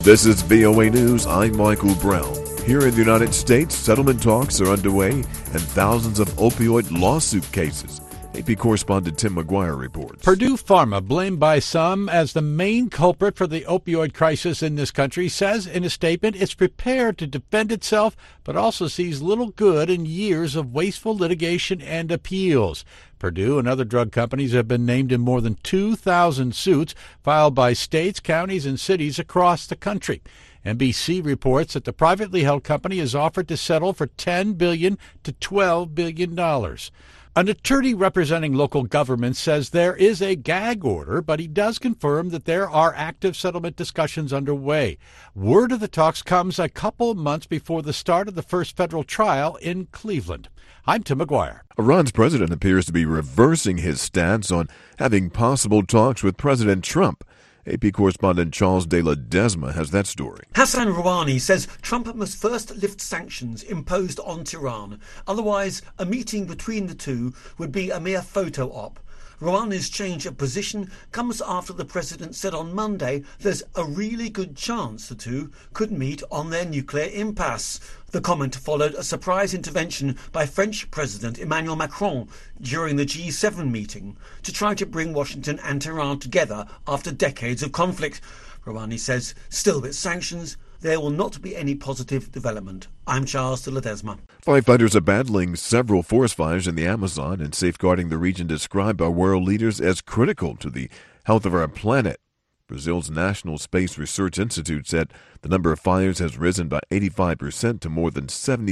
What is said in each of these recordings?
This is VOA News. I'm Michael Brown. Here in the United States, settlement talks are underway and thousands of opioid lawsuit cases. AP correspondent Tim McGuire reports. Purdue Pharma, blamed by some as the main culprit for the opioid crisis in this country, says in a statement it's prepared to defend itself, but also sees little good in years of wasteful litigation and appeals. Purdue and other drug companies have been named in more than 2,000 suits filed by states, counties, and cities across the country. NBC reports that the privately held company has offered to settle for $10 billion to $12 billion. An attorney representing local governments says there is a gag order, but he does confirm that there are active settlement discussions underway. Word of the talks comes a couple months before the start of the first federal trial in Cleveland. I'm Tim McGuire. Iran's president appears to be reversing his stance on having possible talks with President Trump. AP correspondent Charles de la Desma has that story. Hassan Rouhani says Trump must first lift sanctions imposed on Tehran. Otherwise, a meeting between the two would be a mere photo op. Rouhani's change of position comes after the president said on Monday there's a really good chance the two could meet on their nuclear impasse. The comment followed a surprise intervention by French President Emmanuel Macron during the G7 meeting to try to bring Washington and Tehran together after decades of conflict. Rouhani says, still with sanctions, there will not be any positive development. I'm Charles de la Desma. Firefighters are battling several forest fires in the Amazon and safeguarding the region described by world leaders as critical to the health of our planet. Brazil's National Space Research Institute said the number of fires has risen by 85% to more than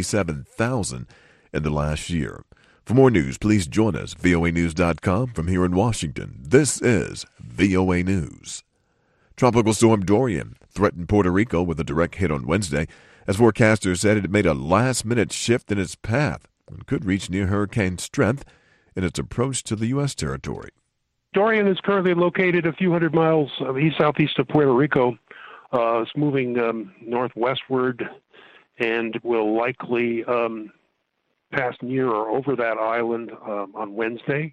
77,000 in the last year. For more news, please join us, voanews.com. From here in Washington, this is VOA News. Tropical storm Dorian threatened Puerto Rico with a direct hit on Wednesday, as forecasters said it made a last-minute shift in its path and could reach near hurricane strength in its approach to the U.S. territory. Dorian is currently located a few hundred miles southeast of Puerto Rico. It's moving northwestward and will likely pass near or over that island on Wednesday.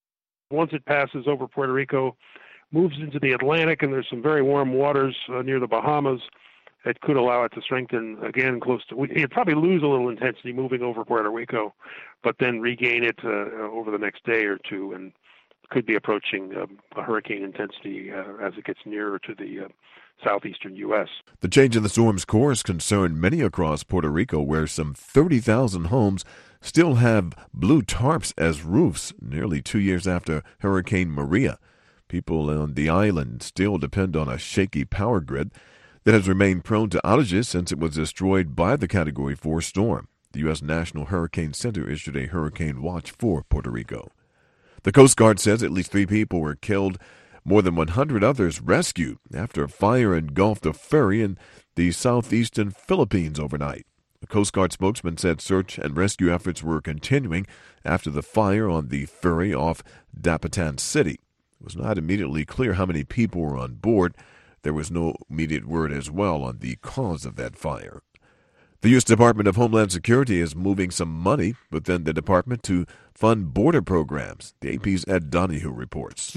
Once it passes over Puerto Rico, moves into the Atlantic, and there's some very warm waters near the Bahamas. It could allow it to strengthen again close to. It'd probably lose a little intensity moving over Puerto Rico, but then regain it over the next day or two, and could be approaching a hurricane intensity as it gets nearer to the southeastern U.S. The change in the storm's course concerned many across Puerto Rico, where some 30,000 homes still have blue tarps as roofs nearly 2 years after Hurricane Maria. People on the island still depend on a shaky power grid that has remained prone to outages since it was destroyed by the Category 4 storm. The U.S. National Hurricane Center issued a hurricane watch for Puerto Rico. The Coast Guard says at least 3 people were killed, more than 100 others rescued after a fire engulfed a ferry in the southeastern Philippines overnight. The Coast Guard spokesman said search and rescue efforts were continuing after the fire on the ferry off Dapitan City. It was not immediately clear how many people were on board. There was no immediate word as well on the cause of that fire. The U.S. Department of Homeland Security is moving some money within the department to fund border programs. The AP's Ed Donahue reports.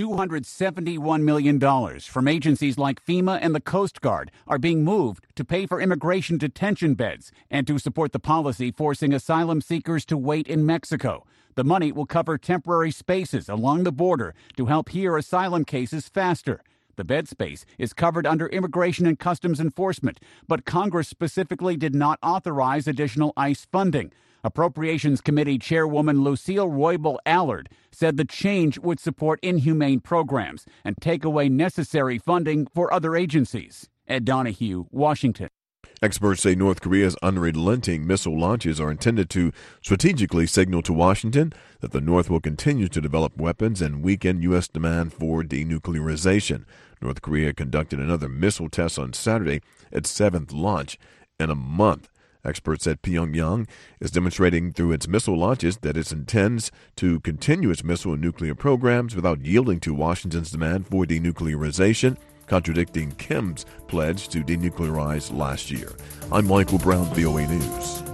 $271 million from agencies like FEMA and the Coast Guard are being moved to pay for immigration detention beds and to support the policy forcing asylum seekers to wait in Mexico. The money will cover temporary spaces along the border to help hear asylum cases faster. The bed space is covered under Immigration and Customs Enforcement, but Congress specifically did not authorize additional ICE funding. Appropriations Committee Chairwoman Lucille Roybal Allard said the change would support inhumane programs and take away necessary funding for other agencies. Ed Donahue, Washington. Experts say North Korea's unrelenting missile launches are intended to strategically signal to Washington that the North will continue to develop weapons and weaken U.S. demand for denuclearization. North Korea conducted another missile test on Saturday, its 7th launch in a month. Experts said Pyongyang is demonstrating through its missile launches that it intends to continue its missile and nuclear programs without yielding to Washington's demand for denuclearization, contradicting Kim's pledge to denuclearize last year. I'm Michael Brown, VOA News.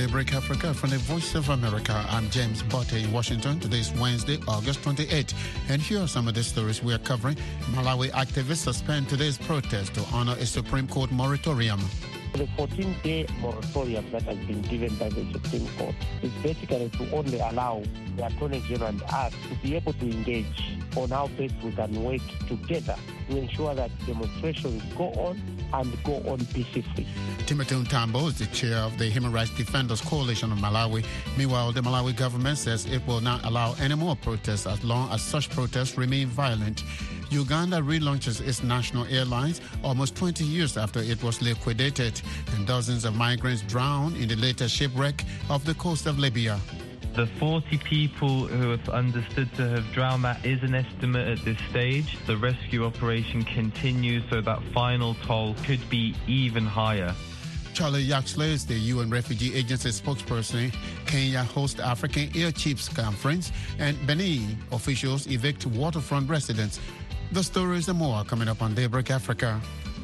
Daybreak Africa from the Voice of America. I'm James Botte in Washington. Today is Wednesday, August 28. And here are some of the stories we are covering. Malawi activists suspend today's protest to honor a Supreme Court moratorium. The 14-day moratorium that has been given by the Supreme Court is basically to only allow the Attorney General and us to be able to engage on how best we can work together to ensure that demonstrations go on and go on peacefully. Timothy Ntambo is the chair of the Human Rights Defenders Coalition of Malawi. Meanwhile, the Malawi government says it will not allow any more protests as long as such protests remain violent. Uganda relaunches its national airlines almost 20 years after it was liquidated, and dozens of migrants drowned in the latest shipwreck off the coast of Libya. The 40 people who are understood to have drowned, that is an estimate at this stage. The rescue operation continues, so that final toll could be even higher. Charlie Yaxley is the UN Refugee Agency spokesperson. Kenya hosts African Air Chiefs Conference, and Benin officials evict waterfront residents. The stories and more coming up on Daybreak Africa.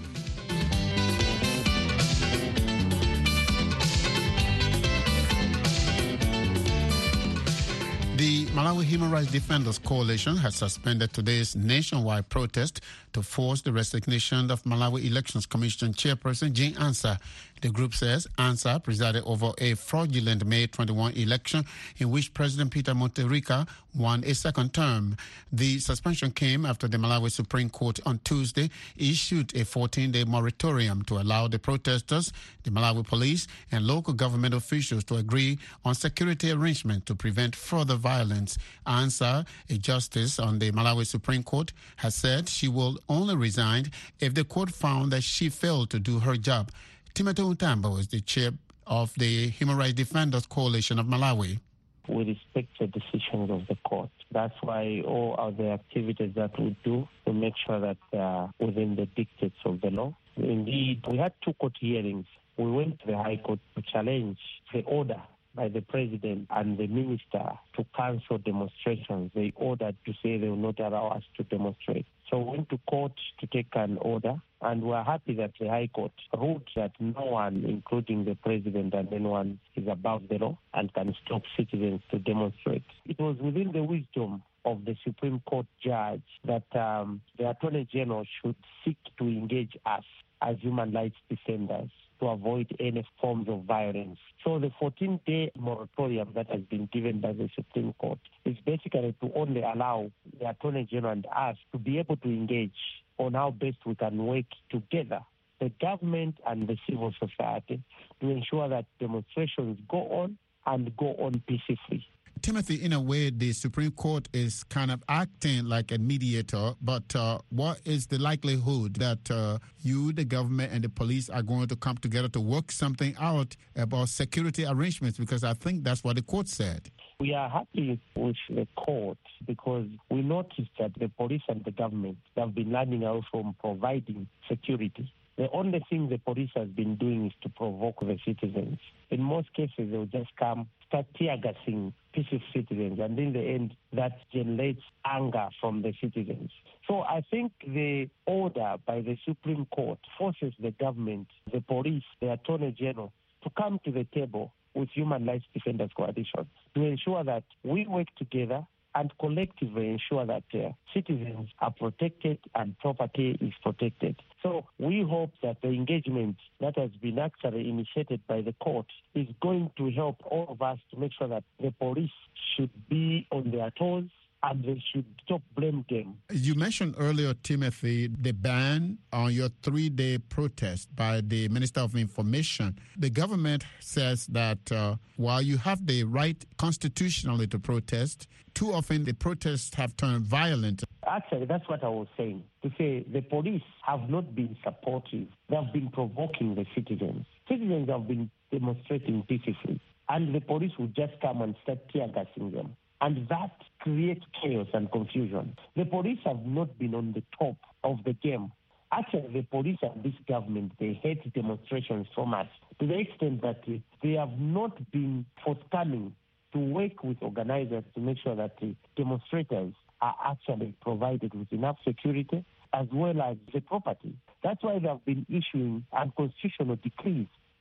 The Malawi Human Rights Defenders Coalition has suspended today's nationwide protest to force the resignation of Malawi Elections Commission Chairperson Jean Ansah. The group says Ansah presided over a fraudulent May 21 election in which President Peter Mutharika won a second term. The suspension came after the Malawi Supreme Court on Tuesday issued a 14-day moratorium to allow the protesters, the Malawi police, and local government officials to agree on security arrangements to prevent further violence. Ansah, a justice on the Malawi Supreme Court, has said she will only resign if the court found that she failed to do her job. Timothy Ntambo is the chair of the Human Rights Defenders Coalition of Malawi. We respect the decisions of the court. That's why all other activities that we do, we make sure that they are within the dictates of the law. Indeed, we had 2 court hearings. We went to the High Court to challenge the order by the President and the Minister to cancel demonstrations. They ordered to say they will not allow us to demonstrate. So we went to court to take an order, and we're happy that the High Court ruled that no one, including the President and anyone, is above the law and can stop citizens to demonstrate. It was within the wisdom of the Supreme Court judge that the Attorney General should seek to engage us as human rights defenders to avoid any forms of violence. So the 14-day moratorium that has been given by the Supreme Court is basically to only allow the Attorney General and us to be able to engage on how best we can work together, the government and the civil society, to ensure that demonstrations go on and go on peacefully. Timothy, in a way, the Supreme Court is kind of acting like a mediator, but what is the likelihood that you, the government, and the police are going to come together to work something out about security arrangements? Because I think that's what the court said. We are happy with the court because we noticed that the police and the government have been learning out from providing security. The only thing the police has been doing is to provoke the citizens. In most cases, they will just come, start tear-gassing peaceful citizens, and in the end, that generates anger from the citizens. So I think the order by the Supreme Court forces the government, the police, the Attorney General to come to the table with Human Rights Defenders Coalition to ensure that we work together and collectively ensure that citizens are protected and property is protected. So we hope that the engagement that has been actually initiated by the court is going to help all of us to make sure that the police should be on their toes and they should stop blame game. You mentioned earlier, Timothy, the ban on your 3-day protest by the Minister of Information. The government says that while you have the right constitutionally to protest, too often the protests have turned violent. Actually, that's what I was saying. To say the police have not been supportive. They have been provoking the citizens. Citizens have been demonstrating peacefully, and the police will just come and start tear-gassing them. And that creates chaos and confusion. The police have not been on the top of the game. Actually, the police and this government, they hate demonstrations so much to the extent that they have not been forthcoming to work with organizers to make sure that the demonstrators are actually provided with enough security as well as the property. That's why they have been issuing unconstitutional decrees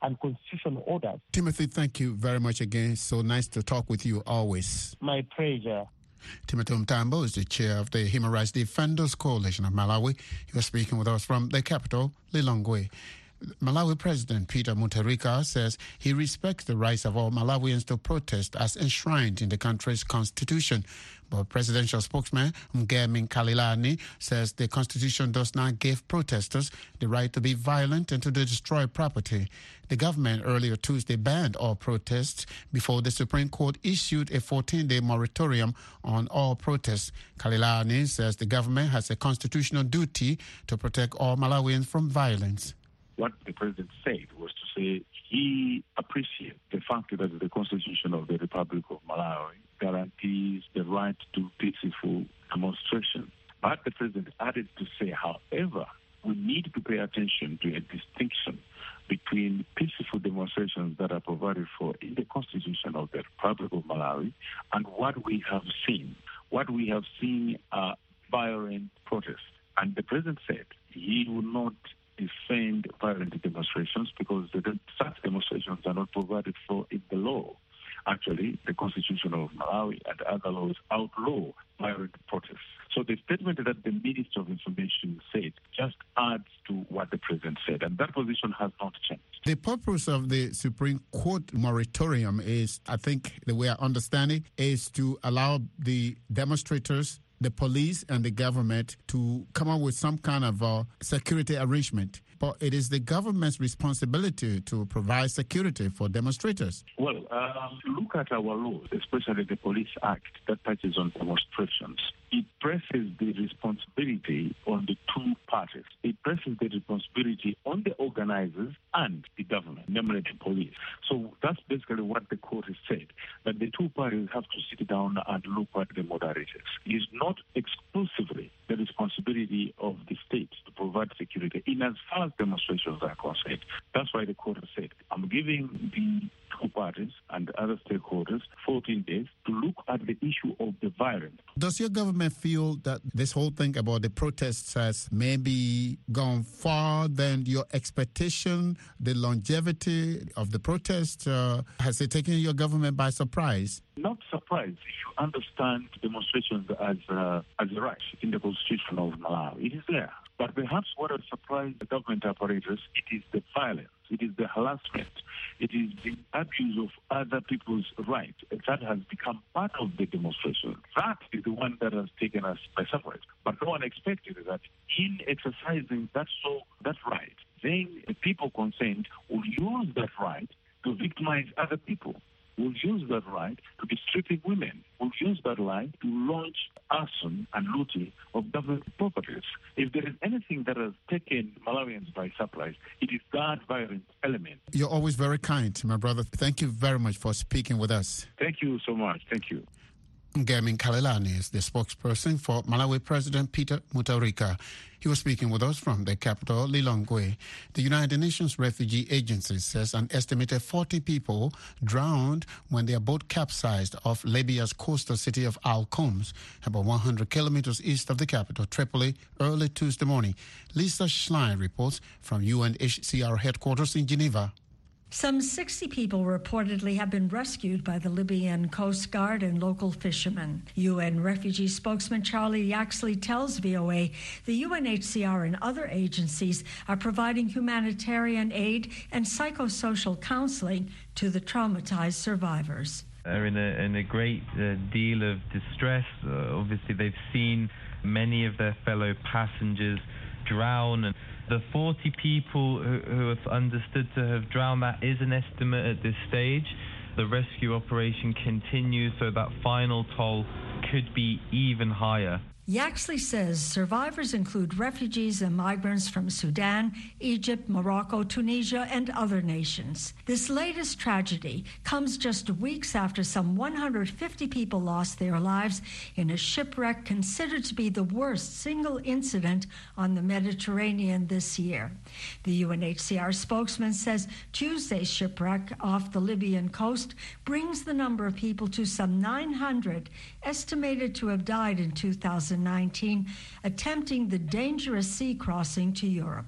and constitutional orders. Timothy, thank you very much again. So nice to talk with you always. My pleasure. Timothy Mtambo is the chair of the Human Rights Defenders Coalition of Malawi. He was speaking with us from the capital, Lilongwe. Malawi President Peter Mutharika says he respects the rights of all Malawians to protest as enshrined in the country's constitution. But presidential spokesman Mgemi Khalilani says the constitution does not give protesters the right to be violent and to destroy property. The government earlier Tuesday banned all protests before the Supreme Court issued a 14-day moratorium on all protests. Khalilani says the government has a constitutional duty to protect all Malawians from violence. What the president said was to say he appreciates the fact that the Constitution of the Republic of Malawi guarantees the right to peaceful demonstration. But the president added to say, however, we need to pay attention to a distinction between peaceful demonstrations that are provided for in the Constitution of the Republic of Malawi and what we have seen. What we have seen are violent protests. And the president said he will not defend violent demonstrations because such demonstrations are not provided for in the law. Actually, the Constitution of Malawi and other laws outlaw violent protests. So the statement that the Minister of Information said just adds to what the President said, and that position has not changed. The purpose of the Supreme Court moratorium is, I think the way I understand it, is to allow the demonstrators, the police and the government to come up with some kind of security arrangement. But it is the government's responsibility to provide security for demonstrators. Well, look at our laws, especially the Police Act that touches on demonstrations. It presses the responsibility on the two parties. It presses the responsibility on the organizers and the government, namely the police. So that's basically what the court has said, that the two parties have to sit down and look at the modalities. It is not exclusively the responsibility of the state to provide security in as far as demonstrations are concerned. That's why the court has said, I'm giving the two parties and other stakeholders 14 days to look at the issue of the violence. Does your government feel that this whole thing about the protests has maybe gone far than your expectation, the longevity of the protests? Has it taken your government by surprise? Not surprised if you understand demonstrations as a right in the Constitution of Malawi. It is there. But perhaps what has surprised the government apparatus, it is the violence, it is the harassment, it is the abuse of other people's rights that has become part of the demonstration. That is the one that has taken us by surprise. But no one expected that in exercising that right, then the people concerned will use that right to victimize other people, will use that right to be stripping women, will use that right to launch arson and looting of government properties. If there is anything that has taken Malawians by surprise, it is that violent element. You're always very kind, my brother. Thank you very much for speaking with us. Thank you so much. Thank you. Mgemi Khalilani is the spokesperson for Malawi President Peter Mutharika. He was speaking with us from the capital, Lilongwe. The United Nations Refugee Agency says an estimated 40 people drowned when their boat capsized off Libya's coastal city of Al Khoms, about 100 kilometers east of the capital, Tripoli, early Tuesday morning. Lisa Schlein reports from UNHCR headquarters in Geneva. Some 60 people reportedly have been rescued by the Libyan Coast Guard and local fishermen. UN refugee spokesman Charlie Yaxley tells VOA the UNHCR and other agencies are providing humanitarian aid and psychosocial counseling to the traumatized survivors. Are in a great deal of distress. Obviously, they've seen many of their fellow passengers drown, and the 40 people who have understood to have drowned, that is an estimate at this stage. The rescue operation continues, so that final toll could be even higher. Yaxley says survivors include refugees and migrants from Sudan, Egypt, Morocco, Tunisia, and other nations. This latest tragedy comes just weeks after some 150 people lost their lives in a shipwreck considered to be the worst single incident on the Mediterranean this year. The UNHCR spokesman says Tuesday's shipwreck off the Libyan coast brings the number of people to some 900, estimated to have died in 2019, attempting the dangerous sea crossing to Europe.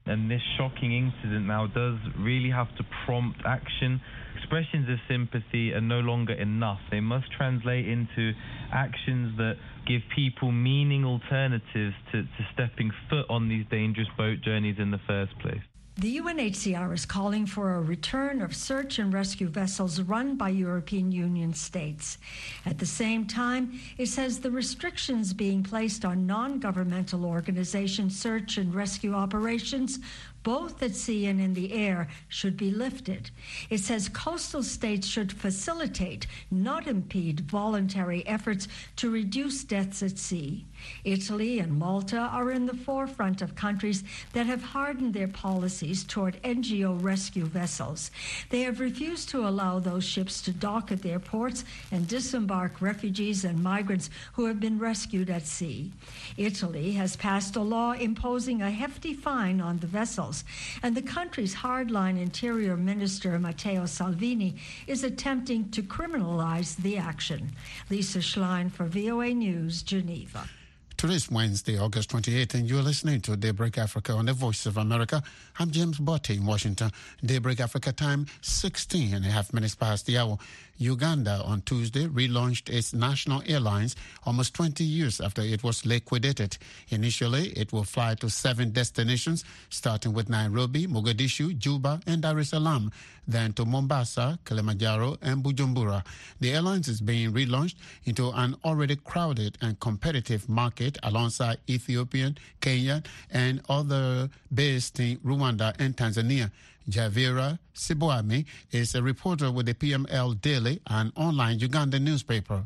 And this shocking incident now does really have to prompt action. Expressions of sympathy are no longer enough. They must translate into actions that give people meaning alternatives to stepping foot on these dangerous boat journeys in the first place. The UNHCR is calling for a return of search and rescue vessels run by European Union states. At the same time, it says the restrictions being placed on non-governmental organization search and rescue operations, both at sea and in the air, should be lifted. It says coastal states should facilitate, not impede, voluntary efforts to reduce deaths at sea. Italy and Malta are in the forefront of countries that have hardened their policies toward NGO rescue vessels. They have refused to allow those ships to dock at their ports and disembark refugees and migrants who have been rescued at sea. Italy has passed a law imposing a hefty fine on the vessels, and the country's hardline Interior Minister Matteo Salvini is attempting to criminalize the action. Lisa Schlein for VOA News, Geneva. Today's Wednesday, August 28th, and you're listening to Daybreak Africa on the Voice of America. I'm James Botte in Washington. Daybreak Africa time, 16 and a half minutes past the hour. Uganda on Tuesday relaunched its national airlines almost 20 years after it was liquidated. Initially, it will fly to 7 destinations, starting with Nairobi, Mogadishu, Juba, and Dar es Salaam, then to Mombasa, Kilimanjaro, and Bujumbura. The airlines is being relaunched into an already crowded and competitive market alongside Ethiopian, Kenya, and other based in Rwanda and Tanzania. Javira Sibuami is a reporter with the PML Daily, an online Ugandan newspaper.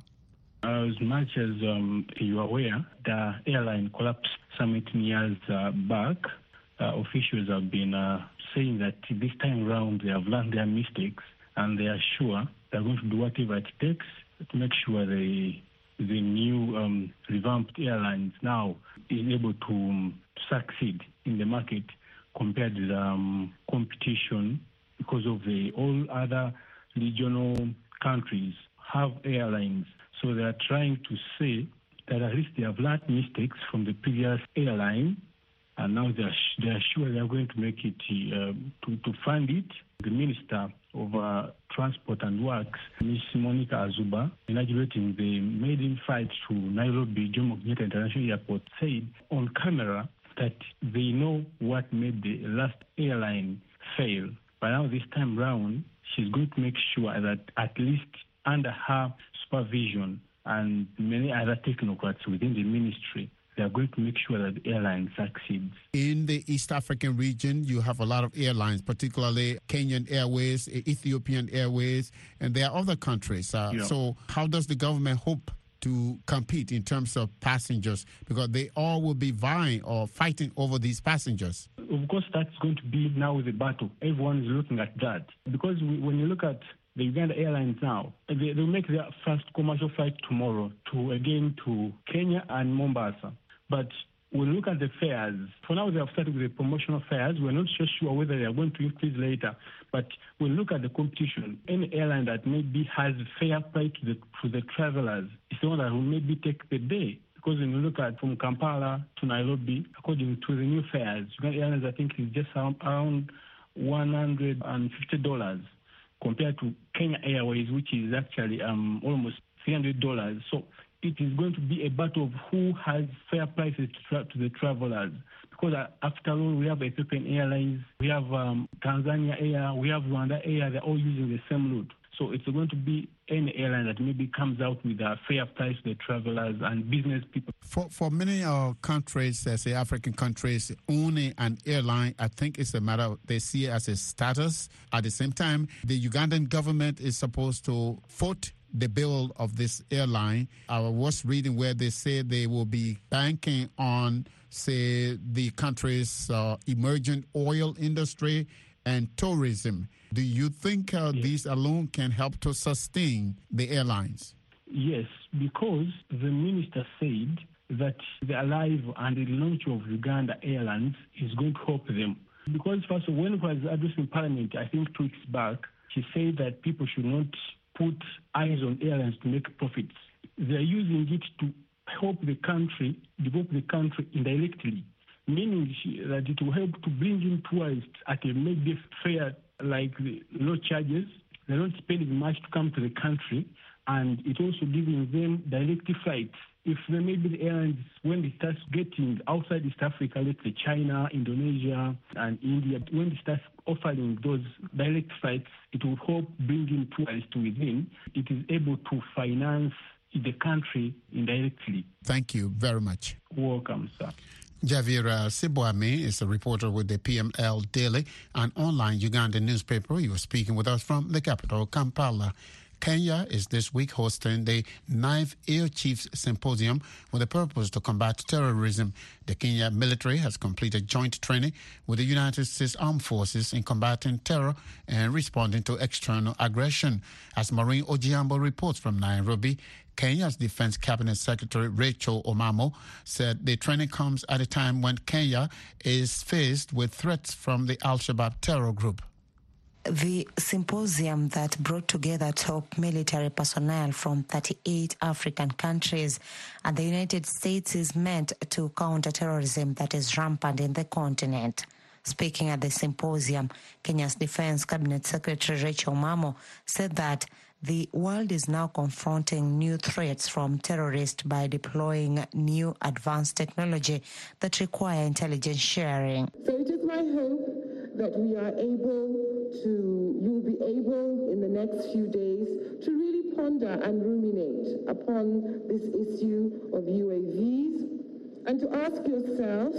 As much as you are aware, the airline collapsed some 18 years back. Officials have been saying that this time around they have learned their mistakes and they are sure they're going to do whatever it takes to make sure the new revamped airlines now is able to succeed in the market compared to the competition, because of all other regional countries have airlines. So they are trying to say that at least they have learned mistakes from the previous airline, and now they are sure they are going to make it to fund it. The Minister of Transport and Works, Ms. Monica Azuba, inaugurating the maiden flight to Nairobi Jomo Kenyatta International Airport, said on camera that they know what made the last airline fail. But now this time round, she's going to make sure that at least under her supervision and many other technocrats within the ministry, they are going to make sure that the airline succeeds. In the East African region, you have a lot of airlines, particularly Kenyan Airways, Ethiopian Airways, and there are other countries. So how does the government hope to compete in terms of passengers, because they all will be vying or fighting over these passengers? Of course, that's going to be now the battle. Everyone is looking at that. Because when you look at the Uganda Airlines now, they'll make their first commercial flight tomorrow to Kenya and Mombasa. But when you look at the fares, for now they have started with the promotional fares. We're not so sure whether they are going to increase later. But when you look at the competition, any airline that maybe has fair price to the travelers is the one that will maybe take the day. Because when you look at from Kampala to Nairobi, according to the new fares, Uganda Airlines, I think, is just around $150 compared to Kenya Airways, which is actually almost $300. So it is going to be a battle of who has fair prices to the travelers. Because after all, we have Ethiopian Airlines, we have Tanzania Air, we have Rwanda Air, they're all using the same route. So it's going to be any airline that maybe comes out with a fair price to the travelers and business people. For many countries, say African countries, owning an airline, I think it's a matter of, they see it as a status. At the same time, the Ugandan government is supposed to foot the bill of this airline. I was reading where they say they will be banking on, say, the country's emerging oil industry and tourism. Do you think these alone can help to sustain the airlines? Yes, because the minister said that the arrival and the launch of Uganda Airlines is going to help them. Because first of all, when he was addressing Parliament, I think 2 weeks back, she said that people should not put eyes on airlines to make profits. They're using it to help the country, develop the country indirectly. meaning that it will help to bring in tourists at a maybe fair, like low charges. They're not spending much to come to the country, and it also giving them direct flights. If there may be the airlines, when they start getting outside East Africa, let's say China, Indonesia, and India, when they start offering those direct flights, it will help bring in tourists within. It is able to finance the country indirectly. Thank you very much. Welcome, sir. Javier Sibuame is a reporter with the PML Daily, an online Ugandan newspaper. He was speaking with us from the capital, Kampala. Kenya is this week hosting the 9th Air Chiefs Symposium with a purpose to combat terrorism. The Kenya military has completed joint training with the United States Armed Forces in combating terror and responding to external aggression. As Maureen Ojiambo reports from Nairobi, Kenya's Defense Cabinet Secretary Rachel Omamo said the training comes at a time when Kenya is faced with threats from the Al-Shabaab terror group. The symposium that brought together top military personnel from 38 African countries and the United States is meant to counter terrorism that is rampant in the continent. Speaking at the symposium, Kenya's Defense Cabinet Secretary Rachel Omamo said that the world is now confronting new threats from terrorists by deploying new advanced technology that require intelligence sharing. So it is my hope that you'll be able in the next few days to really ponder and ruminate upon this issue of UAVs and to ask yourself,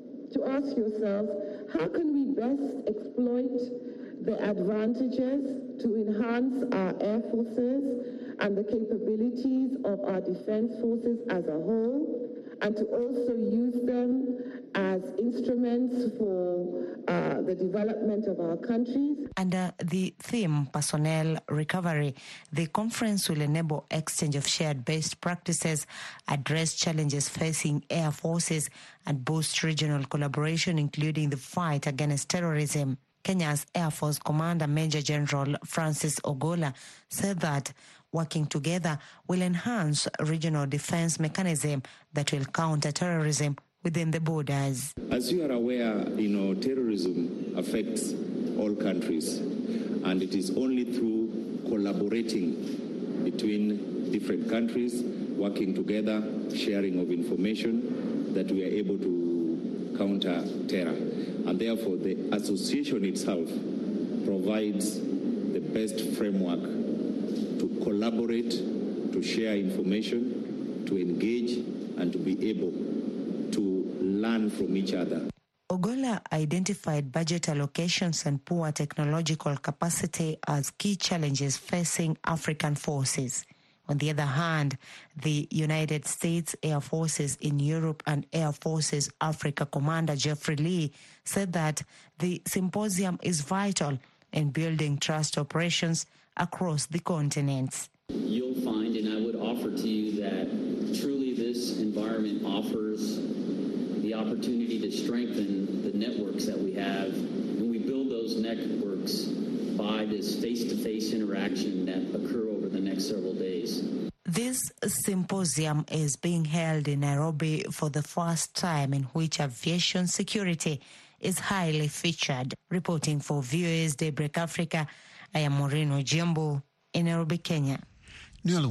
how can we best exploit the advantages to enhance our air forces and the capabilities of our defense forces as a whole, and to also use them as instruments for the development of our countries. Under the theme Personnel Recovery, the conference will enable exchange of shared best practices, address challenges facing air forces, and boost regional collaboration, including the fight against terrorism. Kenya's Air Force Commander Major General Francis Ogola said that working together will enhance regional defense mechanism that will counter terrorism within the borders. As you are aware, terrorism affects all countries, and it is only through collaborating between different countries, working together, sharing of information, that we are able to counter terror. And therefore, the association itself provides the best framework to collaborate, to share information, to engage, and to be able to learn from each other. Ogola identified budget allocations and poor technological capacity as key challenges facing African forces. On the other hand, the United States Air Forces in Europe and Air Forces Africa Commander Jeffrey Lee said that the symposium is vital in building trust operations across the continents. You'll find, and I would offer to you, that truly this environment offers the opportunity to strengthen the networks that we have, and we build those networks by this face-to-face interaction that occur over the next several days. This symposium is being held in Nairobi for the first time, in which aviation security is highly featured. Reporting for VOA's Daybreak Africa, I am Maureen Ojiambo in Nairobi, Kenya. Nearly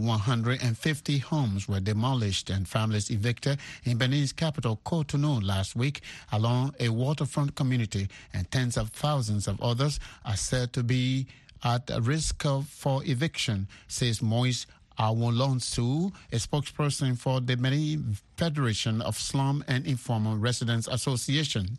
150 homes were demolished and families evicted in Benin's capital, Cotonou, last week along a waterfront community, and tens of thousands of others are said to be at risk for eviction, says Moise Awolonsu, a spokesperson for the Benin Federation of Slum and Informal Residents Association.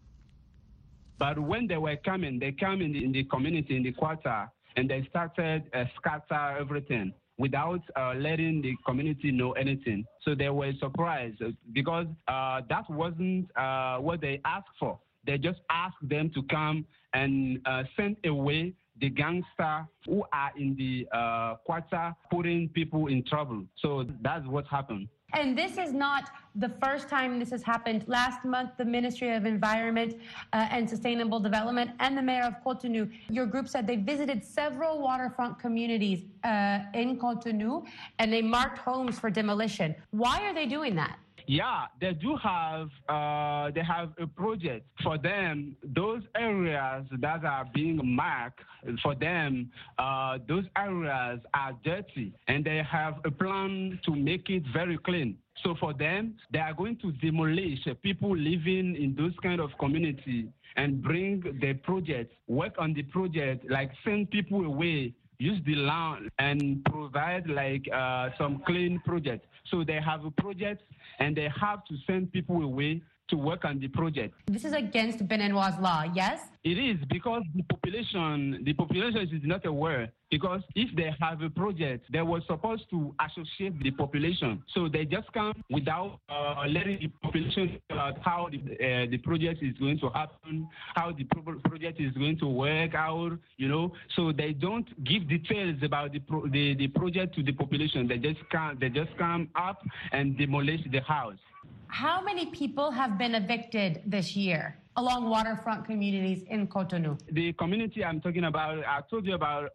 But when they were coming, they came in the community, in the quarter, and they started scatter everything without letting the community know anything. So they were surprised because that wasn't what they asked for. They just asked them to come and send away the gangsters who are in the quarter, putting people in trouble. So that's what happened. And this is not the first time this has happened. Last month, the Ministry of Environment and Sustainable Development and the Mayor of Cotonou, your group said they visited several waterfront communities in Cotonou and they marked homes for demolition. Why are they doing that? Yeah, they do have. They have a project for them. Those areas that are being marked for them, those areas are dirty, and they have a plan to make it very clean. So for them, they are going to demolish people living in those kind of community and bring the project, work on the project, like send people away, use the land and provide like some clean project. So they have a project and they have to send people away to work on the project. This is against Beninois law, yes? It is, because the population is not aware. Because if they have a project, they were supposed to associate the population. So they just come without letting the population about how the project is going to happen, how the project is going to work out, So they don't give details about the project to the population. They just come up and demolish the house. How many people have been evicted this year along waterfront communities in Cotonou? The community I'm talking about, I told you about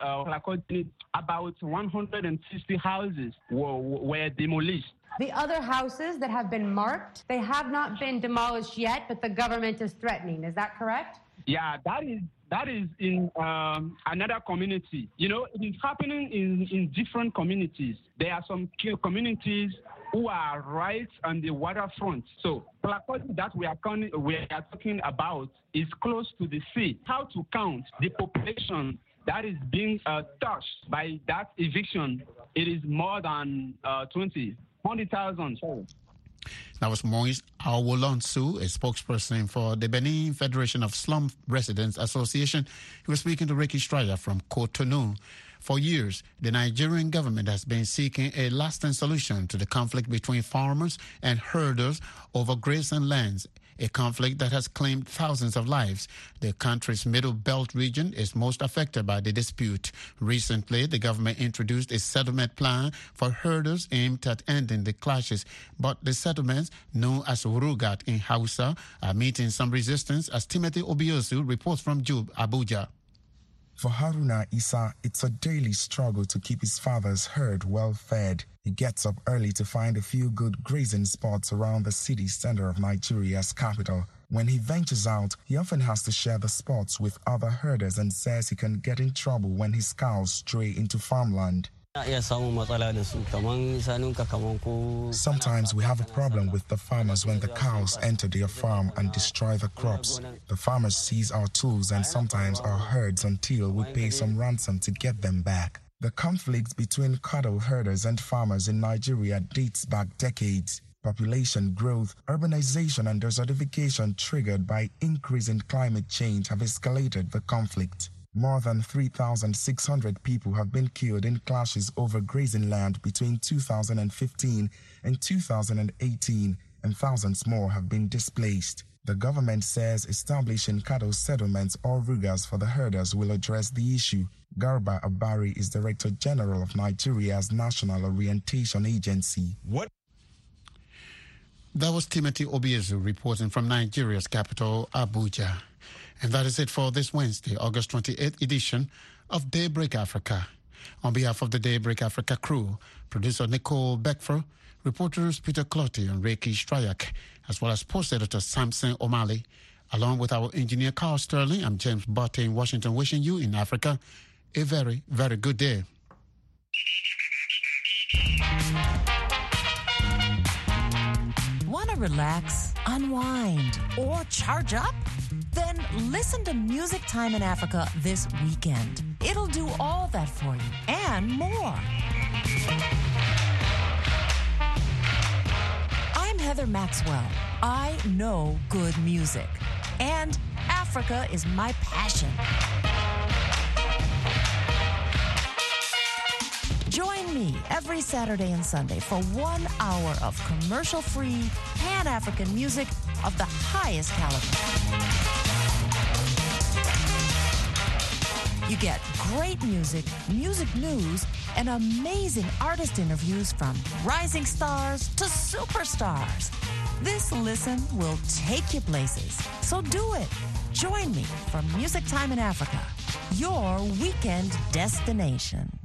about 160 houses were demolished. The other houses that have been marked, they have not been demolished yet, but the government is threatening. Is that correct? Yeah, that is in another community. It is happening in different communities. There are some communities who are right on the waterfront. So Plakoti that we are talking about is close to the sea. How to count the population that is being touched by that eviction? It is more than 20,000. That was Moise Awolonsu, a spokesperson for the Benin Federation of Slum Residents Association. He was speaking to Ricky Stryer from Cotonou. For years, the Nigerian government has been seeking a lasting solution to the conflict between farmers and herders over grazing lands, a conflict that has claimed thousands of lives. The country's Middle Belt region is most affected by the dispute. Recently, the government introduced a settlement plan for herders aimed at ending the clashes, but the settlements, known as Urugat in Hausa, are meeting some resistance, as Timothy Obiosu reports from Jube, Abuja. For Haruna Isa, it's a daily struggle to keep his father's herd well fed. He gets up early to find a few good grazing spots around the city center of Nigeria's capital. When he ventures out, he often has to share the spots with other herders and says he can get in trouble when his cows stray into farmland. Sometimes we have a problem with the farmers when the cows enter their farm and destroy the crops. The farmers seize our tools and sometimes our herds until we pay some ransom to get them back. The conflict between cattle herders and farmers in Nigeria dates back decades. Population growth, urbanization and desertification triggered by increasing climate change have escalated the conflict. More than 3,600 people have been killed in clashes over grazing land between 2015 and 2018, and thousands more have been displaced. The government says establishing cattle settlements or rugas for the herders will address the issue. Garba Abari is Director General of Nigeria's National Orientation Agency. That was Timothy Obiezu reporting from Nigeria's capital, Abuja. And that is it for this Wednesday, August 28th edition of Daybreak Africa. On behalf of the Daybreak Africa crew, producer Nicole Beckfer, reporters Peter Clotti and Ricky Stryak, as well as post editor Samson O'Malley, along with our engineer Carl Sterling, I'm James Botte in Washington, wishing you in Africa a very, very good day. Want to relax, unwind, or charge up? Then listen to Music Time in Africa this weekend. It'll do all that for you and more. I'm Heather Maxwell. I know good music, and Africa is my passion. Join me every Saturday and Sunday for 1 hour of commercial-free, Pan-African music of the highest caliber. You get great music, music news, and amazing artist interviews from rising stars to superstars. This listen will take you places. So do it. Join me for Music Time in Africa, your weekend destination.